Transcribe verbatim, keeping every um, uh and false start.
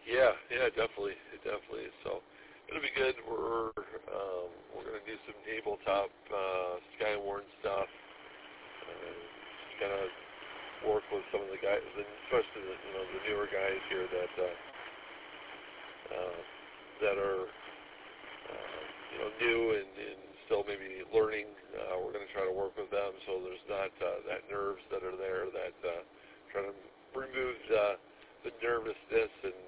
Yeah, yeah, definitely, definitely. So it'll be good. We're um, we're gonna do some tabletop uh, Skywarn stuff. Uh, just kind of work with some of the guys, especially the, you know the newer guys here that uh, uh, that are uh, you know new and, and still maybe learning. Uh, we're going to try to work with them so there's not uh, that nerves that are there that uh, try to remove the, the nervousness and